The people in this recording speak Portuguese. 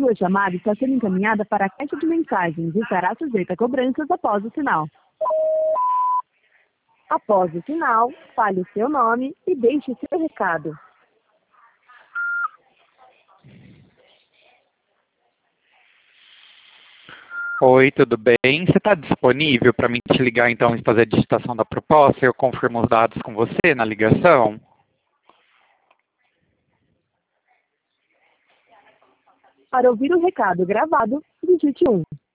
Sua chamada está sendo encaminhada para a caixa de mensagens e estará sujeita a cobranças após o sinal. Após o sinal, fale o seu nome e deixe seu recado. Oi, tudo bem? Você está disponível para mim te ligar então e fazer a digitação da proposta e eu confirmo os dados com você na ligação? Para ouvir o recado gravado, digite 1.